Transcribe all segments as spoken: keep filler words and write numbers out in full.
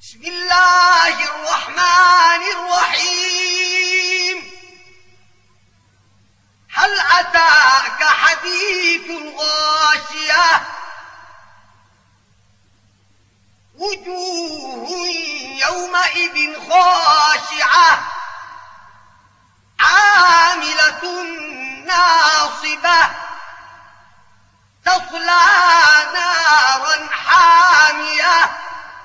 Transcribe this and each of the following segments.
بسم الله الرحمن الرحيم. هل أتاك حديث الغاشية وجوه يومئذ خاشعة عاملة ناصبة تصلى نارا حامية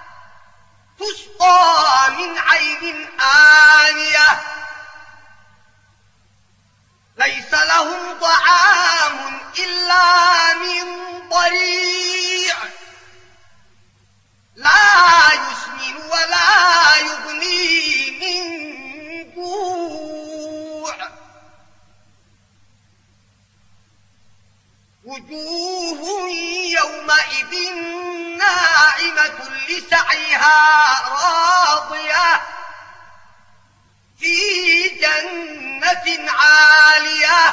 تسقى من عين آنية ليس لهم طعام إلا من ضريع لا يسمن ولا يغني من جوع وجوه يومئذ ناعمة لسعيها راضية في جنة عالية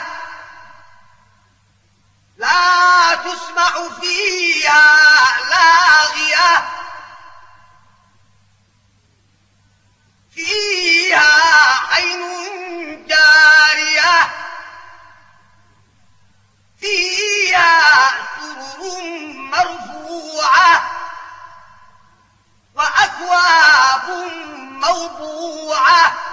لا تسمع فيها لاغية فيها عين جارية فيها سرر مرفوعة وأكواب موضوعة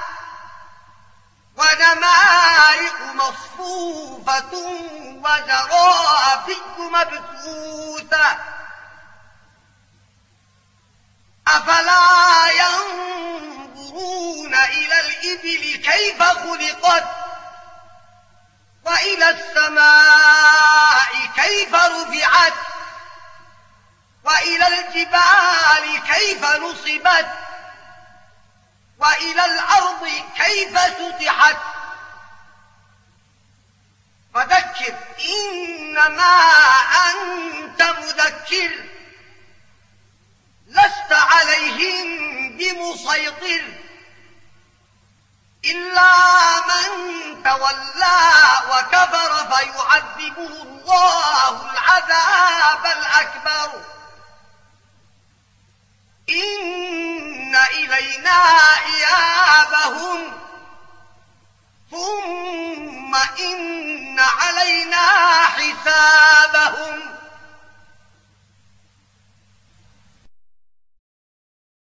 ونمارق مصفوفة وزرابي مبثوثة أفلا ينظرون إلى الإبل كيف خلقت وإلى السماء كيف رفعت وإلى الجبال كيف نصبت وإلى الأرض كيف سطحت فذكر إنما أنت مذكر لست عليهم بمسيطر إلا من تولى وكفر فيعذبه الله العذاب الأكبر إن إلينا إيابهم ثم إن علينا حسابهم.